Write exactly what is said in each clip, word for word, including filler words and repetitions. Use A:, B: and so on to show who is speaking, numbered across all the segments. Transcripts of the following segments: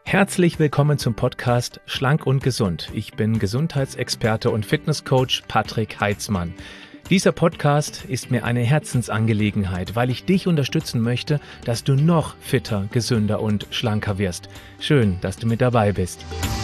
A: Herzlich willkommen zum Podcast Schlank und Gesund. Ich bin Gesundheitsexperte und Fitnesscoach Patrick Heitzmann. Dieser Podcast ist mir eine Herzensangelegenheit, weil ich dich unterstützen möchte, dass du noch fitter, gesünder und schlanker wirst. Schön, dass du mit dabei bist.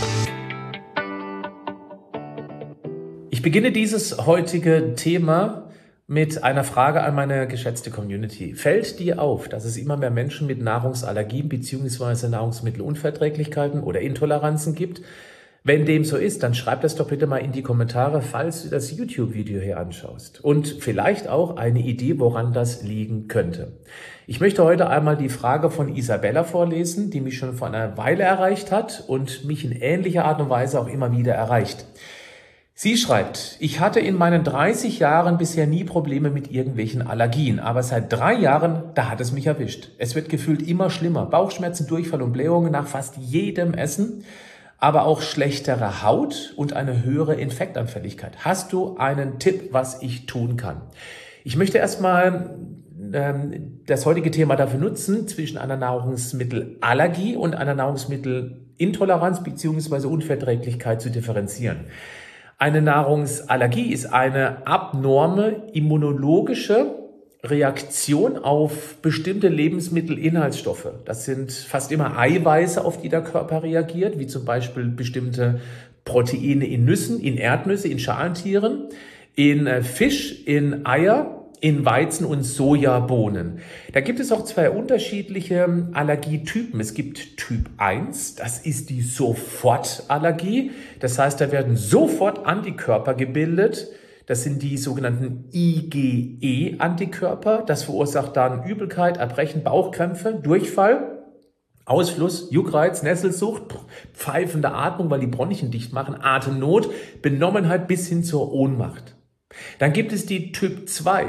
A: Ich beginne dieses heutige Thema mit einer Frage an meine geschätzte Community. Fällt dir auf, dass es immer mehr Menschen mit Nahrungsallergien bzw. Nahrungsmittelunverträglichkeiten oder Intoleranzen gibt? Wenn dem so ist, dann schreib das doch bitte mal in die Kommentare, falls du das YouTube-Video hier anschaust. Und vielleicht auch eine Idee, woran das liegen könnte. Ich möchte heute einmal die Frage von Isabella vorlesen, die mich schon vor einer Weile erreicht hat und mich in ähnlicher Art und Weise auch immer wieder erreicht. Sie schreibt, ich hatte in meinen dreißig Jahren bisher nie Probleme mit irgendwelchen Allergien, aber seit drei Jahren, da hat es mich erwischt. Es wird gefühlt immer schlimmer. Bauchschmerzen, Durchfall und Blähungen nach fast jedem Essen, aber auch schlechtere Haut und eine höhere Infektanfälligkeit. Hast du einen Tipp, was ich tun kann? Ich möchte erstmal ähm, das heutige Thema dafür nutzen, zwischen einer Nahrungsmittelallergie und einer Nahrungsmittelintoleranz bzw. Unverträglichkeit zu differenzieren. Eine Nahrungsallergie ist eine abnorme immunologische Reaktion auf bestimmte Lebensmittelinhaltsstoffe. Das sind fast immer Eiweiße, auf die der Körper reagiert, wie zum Beispiel bestimmte Proteine in Nüssen, in Erdnüsse, in Schalentieren, in Fisch, in Eier, in Weizen- und Sojabohnen. Da gibt es auch zwei unterschiedliche Allergietypen. Es gibt Typ eins, das ist die Sofortallergie. Das heißt, da werden sofort Antikörper gebildet. Das sind die sogenannten I G E-Antikörper. Das verursacht dann Übelkeit, Erbrechen, Bauchkrämpfe, Durchfall, Ausfluss, Juckreiz, Nesselsucht, pfeifende Atmung, weil die Bronchien dicht machen, Atemnot, Benommenheit bis hin zur Ohnmacht. Dann gibt es die Typ zwei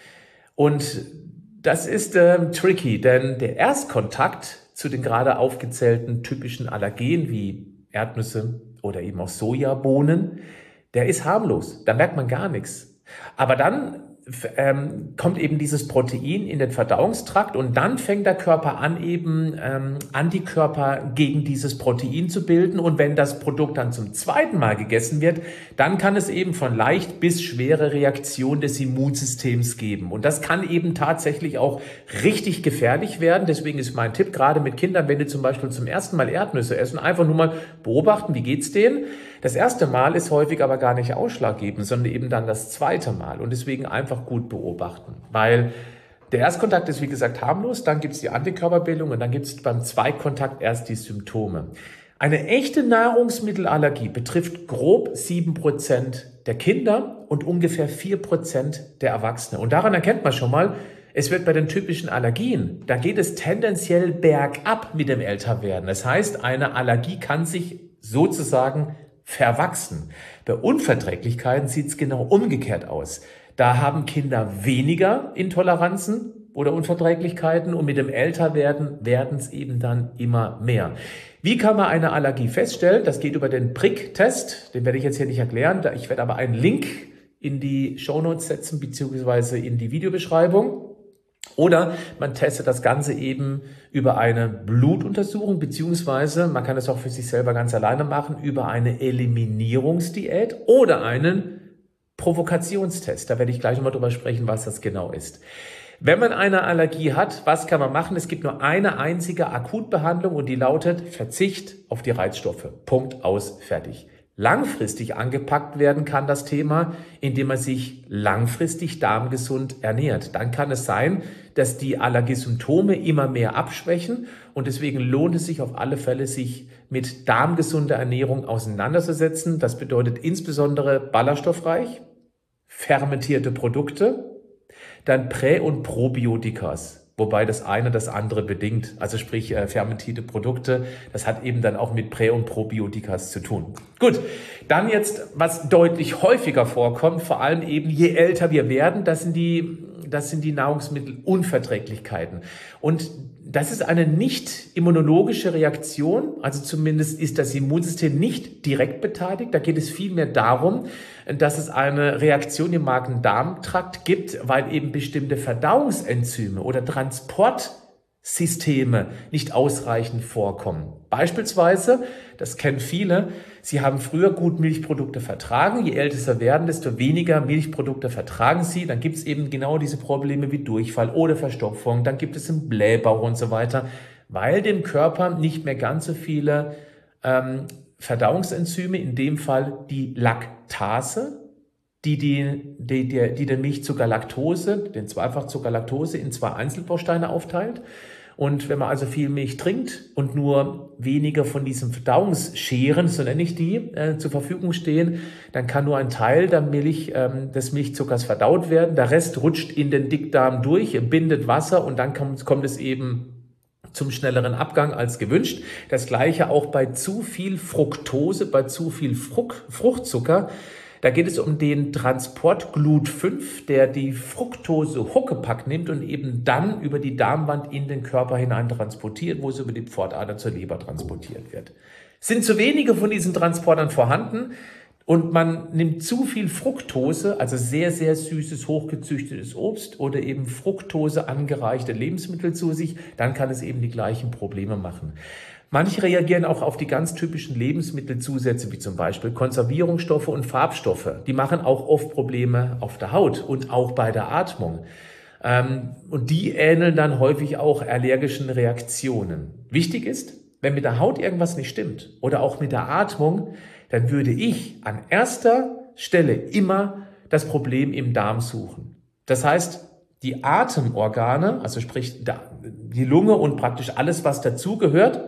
A: und das ist äh, tricky, denn der Erstkontakt zu den gerade aufgezählten typischen Allergen wie Erdnüsse oder eben auch Sojabohnen, der ist harmlos, da merkt man gar nichts. Aber dann ähm, kommt eben dieses Protein in den Verdauungstrakt und dann fängt der Körper an, eben ähm, Antikörper gegen dieses Protein zu bilden. Und wenn das Produkt dann zum zweiten Mal gegessen wird, dann kann es eben von leicht bis schwere Reaktion des Immunsystems geben. Und das kann eben tatsächlich auch richtig gefährlich werden. Deswegen ist mein Tipp, gerade mit Kindern, wenn die zum Beispiel zum ersten Mal Erdnüsse essen, einfach nur mal beobachten, wie geht's denen. Das erste Mal ist häufig aber gar nicht ausschlaggebend, sondern eben dann das zweite Mal. Und deswegen einfach gut beobachten, weil der Erstkontakt ist, wie gesagt, harmlos, dann gibt es die Antikörperbildung und dann gibt es beim Zweitkontakt erst die Symptome. Eine echte Nahrungsmittelallergie betrifft grob sieben Prozent der Kinder und ungefähr vier Prozent der Erwachsenen. Und daran erkennt man schon mal, es wird bei den typischen Allergien, da geht es tendenziell bergab mit dem Älterwerden. Das heißt, eine Allergie kann sich sozusagen verwachsen. Bei Unverträglichkeiten sieht es genau umgekehrt aus. Da haben Kinder weniger Intoleranzen oder Unverträglichkeiten und mit dem Älterwerden werden es eben dann immer mehr. Wie kann man eine Allergie feststellen? Das geht über den Prick-Test, den werde ich jetzt hier nicht erklären. Ich werde aber einen Link in die Shownotes setzen beziehungsweise in die Videobeschreibung. Oder man testet das Ganze eben über eine Blutuntersuchung, beziehungsweise man kann es auch für sich selber ganz alleine machen, über eine Eliminierungsdiät oder einen Provokationstest. Da werde ich gleich nochmal drüber sprechen, was das genau ist. Wenn man eine Allergie hat, was kann man machen? Es gibt nur eine einzige Akutbehandlung und die lautet Verzicht auf die Reizstoffe. Punkt, aus, fertig. Langfristig angepackt werden kann das Thema, indem man sich langfristig darmgesund ernährt. Dann kann es sein, dass die Allergiesymptome immer mehr abschwächen und deswegen lohnt es sich auf alle Fälle, sich mit darmgesunder Ernährung auseinanderzusetzen. Das bedeutet insbesondere ballaststoffreich, fermentierte Produkte, dann Prä- und Probiotikas. Wobei das eine das andere bedingt, also sprich äh, fermentierte Produkte, das hat eben dann auch mit Prä- und Probiotikas zu tun. Gut, dann jetzt, was deutlich häufiger vorkommt, vor allem eben je älter wir werden, das sind die, das sind die Nahrungsmittelunverträglichkeiten. Und das ist eine nicht immunologische Reaktion, also zumindest ist das Immunsystem nicht direkt beteiligt. Da geht es vielmehr darum, dass es eine Reaktion im Magen-Darm-Trakt gibt, weil eben bestimmte Verdauungsenzyme oder Transportwege Systeme nicht ausreichend vorkommen. Beispielsweise, das kennen viele, sie haben früher gut Milchprodukte vertragen. Je älter sie werden, desto weniger Milchprodukte vertragen sie. Dann gibt es eben genau diese Probleme wie Durchfall oder Verstopfung. Dann gibt es einen Blähbauch und so weiter, weil dem Körper nicht mehr ganz so viele ähm, Verdauungsenzyme, in dem Fall die Laktase, die, die, die, die, die den Milchzucker Laktose, den Zweifachzucker Laktose in zwei Einzelbausteine aufteilt. Und wenn man also viel Milch trinkt und nur weniger von diesen Verdauungsscheren, so nenne ich die, äh, zur Verfügung stehen, dann kann nur ein Teil der Milch, ähm, des Milchzuckers verdaut werden. Der Rest rutscht in den Dickdarm durch, bindet Wasser und dann kommt, kommt es eben zum schnelleren Abgang als gewünscht. Das Gleiche auch bei zu viel Fructose, bei zu viel Frucht, Fruchtzucker. Da geht es um den Transport Glut fünf, der die Fructose Huckepack nimmt und eben dann über die Darmwand in den Körper hinein transportiert, wo es über die Pfortader zur Leber transportiert wird. Sind zu wenige von diesen Transportern vorhanden und man nimmt zu viel Fructose, also sehr, sehr süßes, hochgezüchtetes Obst oder eben Fructose angereichte Lebensmittel zu sich, dann kann es eben die gleichen Probleme machen. Manche reagieren auch auf die ganz typischen Lebensmittelzusätze, wie zum Beispiel Konservierungsstoffe und Farbstoffe. Die machen auch oft Probleme auf der Haut und auch bei der Atmung. Ähm, und die ähneln dann häufig auch allergischen Reaktionen. Wichtig ist, wenn mit der Haut irgendwas nicht stimmt oder auch mit der Atmung, dann würde ich an erster Stelle immer das Problem im Darm suchen. Das heißt, die Atemorgane, also sprich die Lunge und praktisch alles, was dazugehört,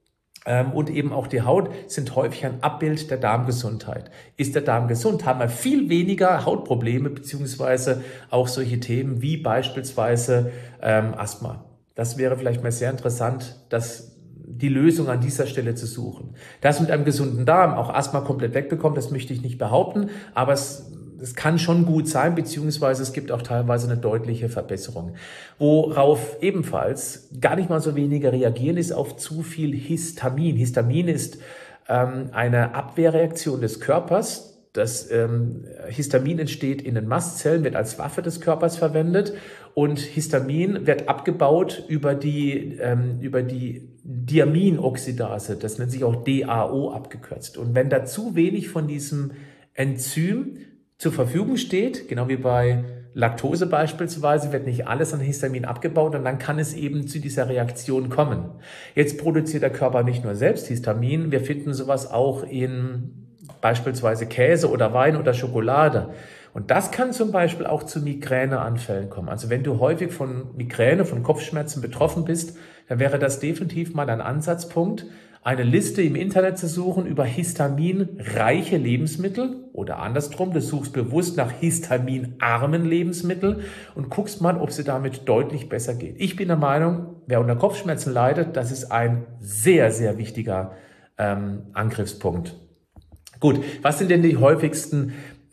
A: und eben auch die Haut sind häufig ein Abbild der Darmgesundheit. Ist der Darm gesund, haben wir viel weniger Hautprobleme beziehungsweise auch solche Themen wie beispielsweise ähm, Asthma. Das wäre vielleicht mal sehr interessant, dass die Lösung an dieser Stelle zu suchen. Das mit einem gesunden Darm auch Asthma komplett wegbekommt, das möchte ich nicht behaupten, aber es Es kann schon gut sein, beziehungsweise es gibt auch teilweise eine deutliche Verbesserung. Worauf ebenfalls gar nicht mal so wenige reagieren, ist auf zu viel Histamin. Histamin ist ähm, eine Abwehrreaktion des Körpers. Das ähm, Histamin entsteht in den Mastzellen, wird als Waffe des Körpers verwendet und Histamin wird abgebaut über die, ähm, über die Diaminoxidase. Das nennt sich auch D A O abgekürzt. Und wenn da zu wenig von diesem Enzym zur Verfügung steht, genau wie bei Laktose beispielsweise, wird nicht alles an Histamin abgebaut und dann kann es eben zu dieser Reaktion kommen. Jetzt produziert der Körper nicht nur selbst Histamin, wir finden sowas auch in beispielsweise Käse oder Wein oder Schokolade. Und das kann zum Beispiel auch zu Migräneanfällen kommen. Also wenn du häufig von Migräne, von Kopfschmerzen betroffen bist, dann wäre das definitiv mal ein Ansatzpunkt, eine Liste im Internet zu suchen über histaminreiche Lebensmittel oder andersrum, du suchst bewusst nach histaminarmen Lebensmitteln und guckst mal, ob es dir damit deutlich besser geht. Ich bin der Meinung, wer unter Kopfschmerzen leidet, das ist ein sehr, sehr wichtiger ähm, Angriffspunkt. Gut, was sind denn die häufigsten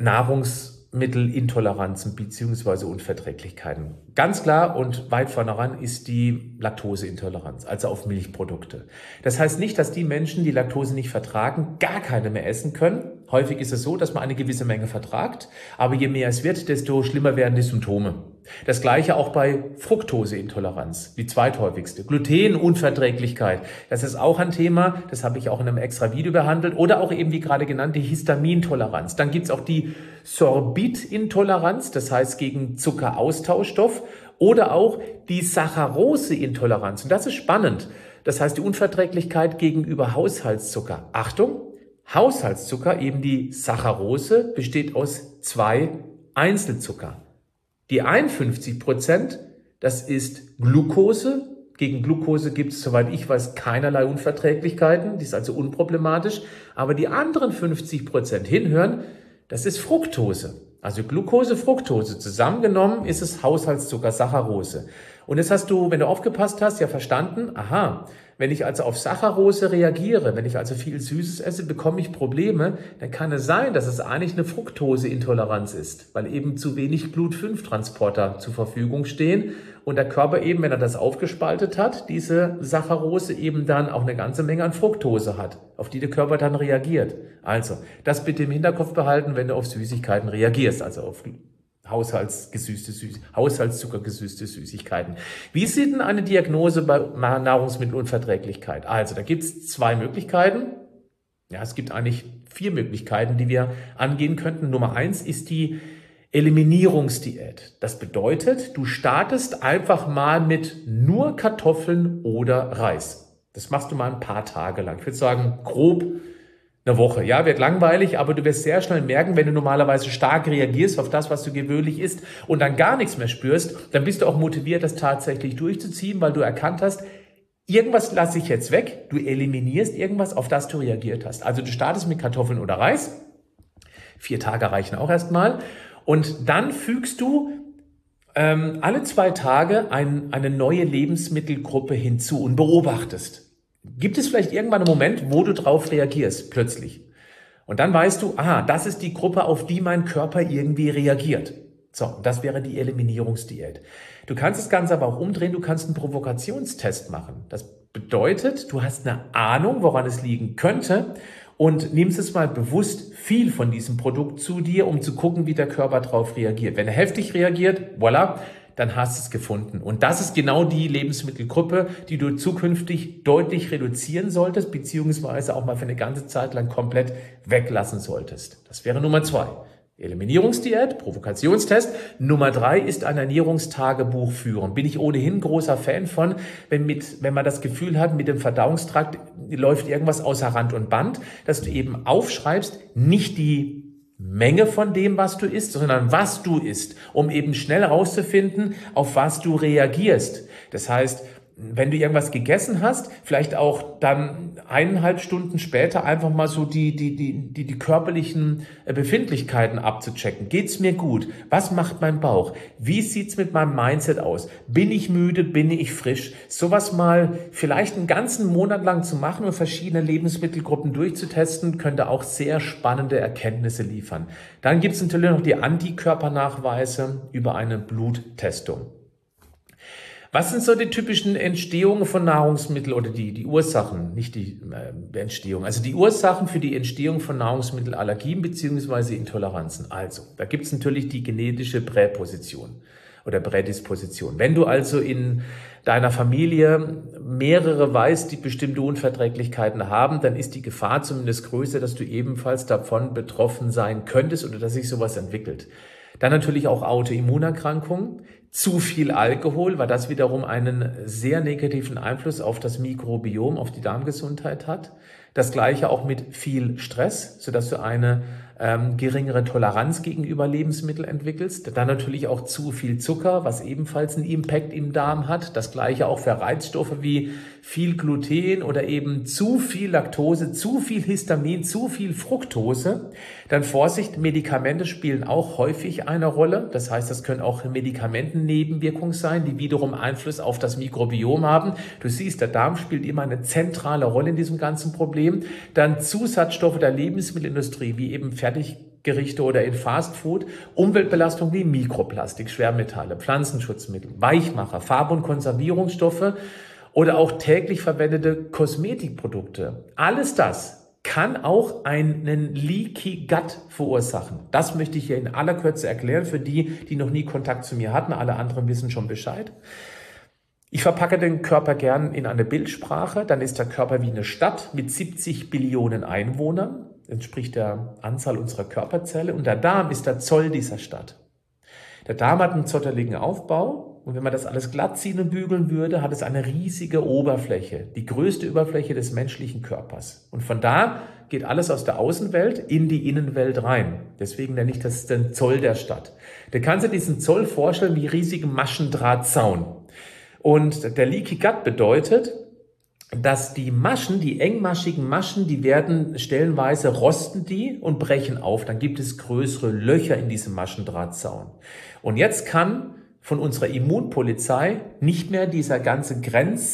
A: Nahrungsmittelintoleranzen bzw. Unverträglichkeiten? Ganz klar und weit vorne ran ist die Laktoseintoleranz, also auf Milchprodukte. Das heißt nicht, dass die Menschen, die Laktose nicht vertragen, gar keine mehr essen können. Häufig ist es so, dass man eine gewisse Menge vertragt, aber je mehr es wird, desto schlimmer werden die Symptome. Das gleiche auch bei Fructoseintoleranz, die zweithäufigste. Glutenunverträglichkeit, das ist auch ein Thema, das habe ich auch in einem extra Video behandelt. Oder auch eben, wie gerade genannt, die Histamintoleranz. Dann gibt es auch die Sorbitintoleranz, das heißt gegen Zuckeraustauschstoff. Oder auch die Saccharoseintoleranz. Und das ist spannend. Das heißt die Unverträglichkeit gegenüber Haushaltszucker. Achtung, Haushaltszucker, eben die Saccharose, besteht aus zwei Einzelzucker. Die einundfünfzig Prozent, das ist Glucose. Gegen Glucose gibt es, soweit ich weiß, keinerlei Unverträglichkeiten. Die ist also unproblematisch. Aber die anderen fünfzig Prozent, hinhören, das ist Fructose. Also Glucose, Fructose. Zusammengenommen ist es Haushaltszucker, Saccharose. Und jetzt hast du, wenn du aufgepasst hast, ja verstanden, aha, wenn ich also auf Saccharose reagiere, wenn ich also viel Süßes esse, bekomme ich Probleme, dann kann es sein, dass es eigentlich eine Fructoseintoleranz ist, weil eben zu wenig Glut fünf Transporter zur Verfügung stehen und der Körper eben, wenn er das aufgespaltet hat, diese Saccharose eben dann auch eine ganze Menge an Fructose hat, auf die der Körper dann reagiert. Also, das bitte im Hinterkopf behalten, wenn du auf Süßigkeiten reagierst, also auf Haushaltsgesüßte Süß Haushaltszuckergesüßte Süßigkeiten. Wie sieht denn eine Diagnose bei Nahrungsmittelunverträglichkeit? Also, da gibt es zwei Möglichkeiten. Ja, es gibt eigentlich vier Möglichkeiten, die wir angehen könnten. Nummer eins ist die Eliminierungsdiät. Das bedeutet, du startest einfach mal mit nur Kartoffeln oder Reis. Das machst du mal ein paar Tage lang. Ich würde sagen, grob eine Woche. Ja, wird langweilig, aber du wirst sehr schnell merken, wenn du normalerweise stark reagierst auf das, was du gewöhnlich isst und dann gar nichts mehr spürst, dann bist du auch motiviert, das tatsächlich durchzuziehen, weil du erkannt hast, irgendwas lasse ich jetzt weg. Du eliminierst irgendwas, auf das du reagiert hast. Also du startest mit Kartoffeln oder Reis. Vier Tage reichen auch erstmal. Und dann fügst du ähm, alle zwei Tage ein, eine neue Lebensmittelgruppe hinzu und beobachtest. Gibt es vielleicht irgendwann einen Moment, wo du drauf reagierst, plötzlich? Und dann weißt du, aha, das ist die Gruppe, auf die mein Körper irgendwie reagiert. So, das wäre die Eliminierungsdiät. Du kannst das Ganze aber auch umdrehen, du kannst einen Provokationstest machen. Das bedeutet, du hast eine Ahnung, woran es liegen könnte und nimmst es mal bewusst viel von diesem Produkt zu dir, um zu gucken, wie der Körper drauf reagiert. Wenn er heftig reagiert, voilà, dann hast du es gefunden. Und das ist genau die Lebensmittelgruppe, die du zukünftig deutlich reduzieren solltest, beziehungsweise auch mal für eine ganze Zeit lang komplett weglassen solltest. Das wäre Nummer zwei. Eliminierungsdiät, Provokationstest. Nummer drei ist ein Ernährungstagebuch führen. Bin ich ohnehin großer Fan von, wenn, mit, wenn man das Gefühl hat, mit dem Verdauungstrakt läuft irgendwas außer Rand und Band, dass du eben aufschreibst, nicht die Menge von dem, was du isst, sondern was du isst, um eben schnell herauszufinden, auf was du reagierst. Das heißt, wenn du irgendwas gegessen hast, vielleicht auch dann eineinhalb Stunden später einfach mal so die, die, die, die, die körperlichen Befindlichkeiten abzuchecken. Geht's mir gut? Was macht mein Bauch? Wie sieht's mit meinem Mindset aus? Bin ich müde? Bin ich frisch? Sowas mal vielleicht einen ganzen Monat lang zu machen und verschiedene Lebensmittelgruppen durchzutesten, könnte auch sehr spannende Erkenntnisse liefern. Dann gibt's natürlich noch die Antikörpernachweise über eine Bluttestung. Was sind so die typischen Entstehungen von Nahrungsmitteln oder die, die Ursachen, nicht die äh, Entstehung, also die Ursachen für die Entstehung von Nahrungsmittelallergien bzw. Intoleranzen? Also, da gibt es natürlich die genetische Präposition oder Prädisposition. Wenn du also in deiner Familie mehrere weißt, die bestimmte Unverträglichkeiten haben, dann ist die Gefahr zumindest größer, dass du ebenfalls davon betroffen sein könntest oder dass sich sowas entwickelt. Dann natürlich auch Autoimmunerkrankungen, zu viel Alkohol, weil das wiederum einen sehr negativen Einfluss auf das Mikrobiom, auf die Darmgesundheit hat. Das Gleiche auch mit viel Stress, sodass du eine ähm, geringere Toleranz gegenüber Lebensmitteln entwickelst. Dann natürlich auch zu viel Zucker, was ebenfalls einen Impact im Darm hat. Das Gleiche auch für Reizstoffe wie viel Gluten oder eben zu viel Laktose, zu viel Histamin, zu viel Fructose. Dann Vorsicht, Medikamente spielen auch häufig eine Rolle. Das heißt, das können auch Medikamentennebenwirkungen sein, die wiederum Einfluss auf das Mikrobiom haben. Du siehst, der Darm spielt immer eine zentrale Rolle in diesem ganzen Problem. Dann Zusatzstoffe der Lebensmittelindustrie, wie eben Fertiggerichte oder in Fastfood, Umweltbelastung wie Mikroplastik, Schwermetalle, Pflanzenschutzmittel, Weichmacher, Farb- und Konservierungsstoffe oder auch täglich verwendete Kosmetikprodukte. Alles das kann auch einen Leaky Gut verursachen. Das möchte ich hier in aller Kürze erklären für die, die noch nie Kontakt zu mir hatten. Alle anderen wissen schon Bescheid. Ich verpacke den Körper gern in eine Bildsprache. Dann ist der Körper wie eine Stadt mit siebzig Billionen Einwohnern. Entspricht der Anzahl unserer Körperzelle. Und der Darm ist der Zoll dieser Stadt. Der Darm hat einen zotteligen Aufbau. Und wenn man das alles glatt ziehen und bügeln würde, hat es eine riesige Oberfläche. Die größte Oberfläche des menschlichen Körpers. Und von da geht alles aus der Außenwelt in die Innenwelt rein. Deswegen nenne ich das den Zoll der Stadt. Du kannst dir diesen Zoll vorstellen wie riesigen Maschendrahtzaun. Und der Leaky Gut bedeutet, dass die Maschen, die engmaschigen Maschen, die werden stellenweise rosten die und brechen auf. Dann gibt es größere Löcher in diesem Maschendrahtzaun. Und jetzt kann von unserer Immunpolizei nicht mehr dieser ganze Grenzzaun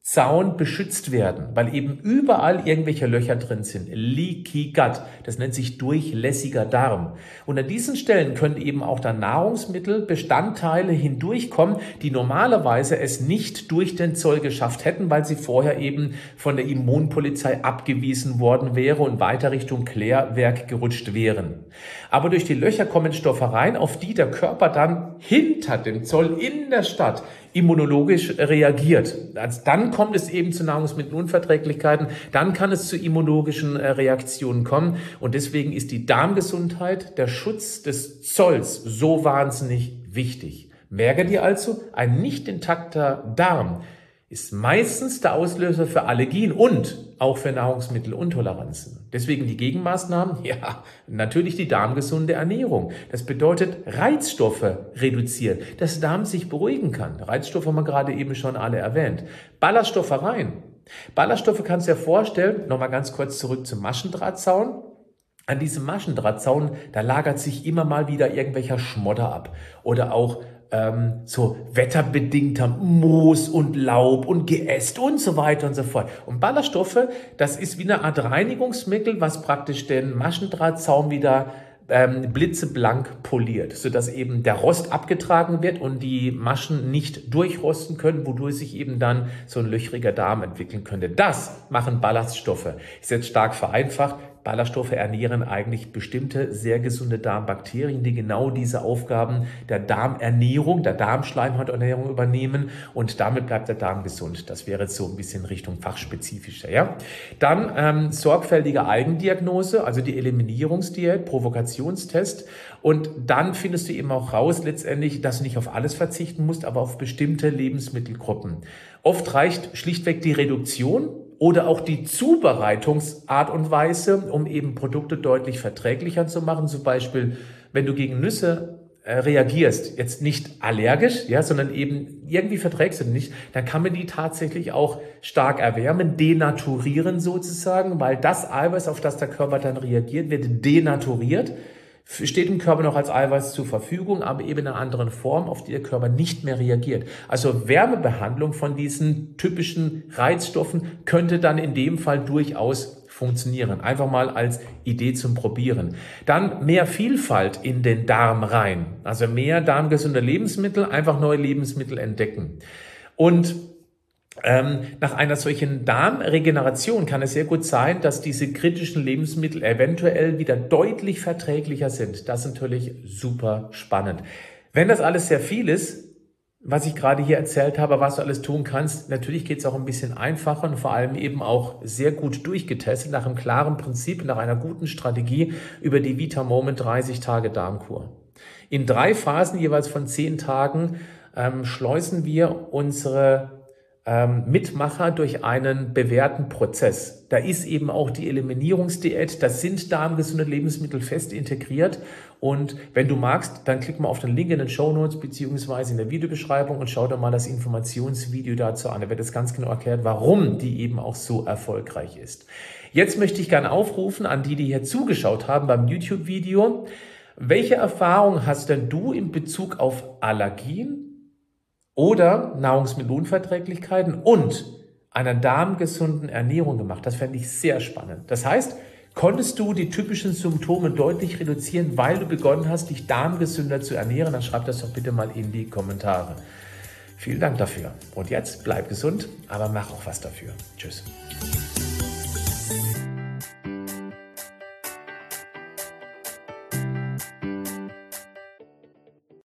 A: Zaun beschützt werden, weil eben überall irgendwelche Löcher drin sind. Leaky Gut, das nennt sich durchlässiger Darm. Und an diesen Stellen können eben auch dann Nahrungsmittelbestandteile hindurchkommen, die normalerweise es nicht durch den Zoll geschafft hätten, weil sie vorher eben von der Immunpolizei abgewiesen worden wäre und weiter Richtung Klärwerk gerutscht wären. Aber durch die Löcher kommen Stoffe rein, auf die der Körper dann hinter dem Zoll in der Stadt immunologisch reagiert. Also dann kommt es eben zu Nahrungsmittelunverträglichkeiten, dann kann es zu immunologischen Reaktionen kommen und deswegen ist die Darmgesundheit, der Schutz des Zolls so wahnsinnig wichtig. Merke dir also, ein nicht intakter Darm ist meistens der Auslöser für Allergien und auch für Nahrungsmitteluntoleranzen. Deswegen die Gegenmaßnahmen, ja, natürlich die darmgesunde Ernährung. Das bedeutet Reizstoffe reduzieren, dass der Darm sich beruhigen kann. Reizstoffe haben wir gerade eben schon alle erwähnt. Ballaststoffe rein. Ballaststoffe kannst du dir vorstellen, nochmal ganz kurz zurück zum Maschendrahtzaun. An diesem Maschendrahtzaun, da lagert sich immer mal wieder irgendwelcher Schmodder ab oder auch ähm, so wetterbedingter Moos und Laub und Geäst und so weiter und so fort. Und Ballaststoffe, das ist wie eine Art Reinigungsmittel, was praktisch den Maschendrahtzaun wieder ähm, blitzeblank poliert, sodass eben der Rost abgetragen wird und die Maschen nicht durchrosten können, wodurch sich eben dann so ein löchriger Darm entwickeln könnte. Das machen Ballaststoffe. Ist jetzt stark vereinfacht. Ballaststoffe ernähren eigentlich bestimmte sehr gesunde Darmbakterien, die genau diese Aufgaben der Darmernährung, der Darmschleimhauternährung übernehmen und damit bleibt der Darm gesund. Das wäre jetzt so ein bisschen Richtung fachspezifischer. Ja? Dann ähm, sorgfältige Eigendiagnose, also die Eliminierungsdiät, Provokationstest und dann findest du eben auch raus letztendlich, dass du nicht auf alles verzichten musst, aber auf bestimmte Lebensmittelgruppen. Oft reicht schlichtweg die Reduktion oder auch die Zubereitungsart und Weise, um eben Produkte deutlich verträglicher zu machen. Zum Beispiel, wenn du gegen Nüsse äh, reagierst, jetzt nicht allergisch, ja, sondern eben irgendwie verträgst du nicht, dann kann man die tatsächlich auch stark erwärmen, denaturieren sozusagen, weil das Eiweiß, auf das der Körper dann reagiert, wird denaturiert. Steht dem Körper noch als Eiweiß zur Verfügung, aber eben in einer anderen Form, auf die der Körper nicht mehr reagiert. Also Wärmebehandlung von diesen typischen Reizstoffen könnte dann in dem Fall durchaus funktionieren. Einfach mal als Idee zum Probieren. Dann mehr Vielfalt in den Darm rein. Also mehr darmgesunde Lebensmittel, einfach neue Lebensmittel entdecken. Und Ähm, nach einer solchen Darmregeneration kann es sehr gut sein, dass diese kritischen Lebensmittel eventuell wieder deutlich verträglicher sind. Das ist natürlich super spannend. Wenn das alles sehr viel ist, was ich gerade hier erzählt habe, was du alles tun kannst, natürlich geht es auch ein bisschen einfacher und vor allem eben auch sehr gut durchgetestet nach einem klaren Prinzip, nach einer guten Strategie über die Vita Moment dreißig Tage Darmkur. In drei Phasen jeweils von zehn Tagen ähm, schleusen wir unsere Mitmacher durch einen bewährten Prozess. Da ist eben auch die Eliminierungsdiät, da sind darmgesunde Lebensmittel fest integriert und wenn du magst, dann klick mal auf den Link in den Shownotes beziehungsweise in der Videobeschreibung und schau dir mal das Informationsvideo dazu an. Da wird es ganz genau erklärt, warum die eben auch so erfolgreich ist. Jetzt möchte ich gerne aufrufen an die, die hier zugeschaut haben beim YouTube-Video. Welche Erfahrung hast denn du in Bezug auf Allergien oder Nahrungsmittelunverträglichkeiten und einer darmgesunden Ernährung gemacht? Das fände ich sehr spannend. Das heißt, konntest du die typischen Symptome deutlich reduzieren, weil du begonnen hast, dich darmgesünder zu ernähren? Dann schreib das doch bitte mal in die Kommentare. Vielen Dank dafür. Und jetzt bleib gesund, aber mach auch was dafür. Tschüss.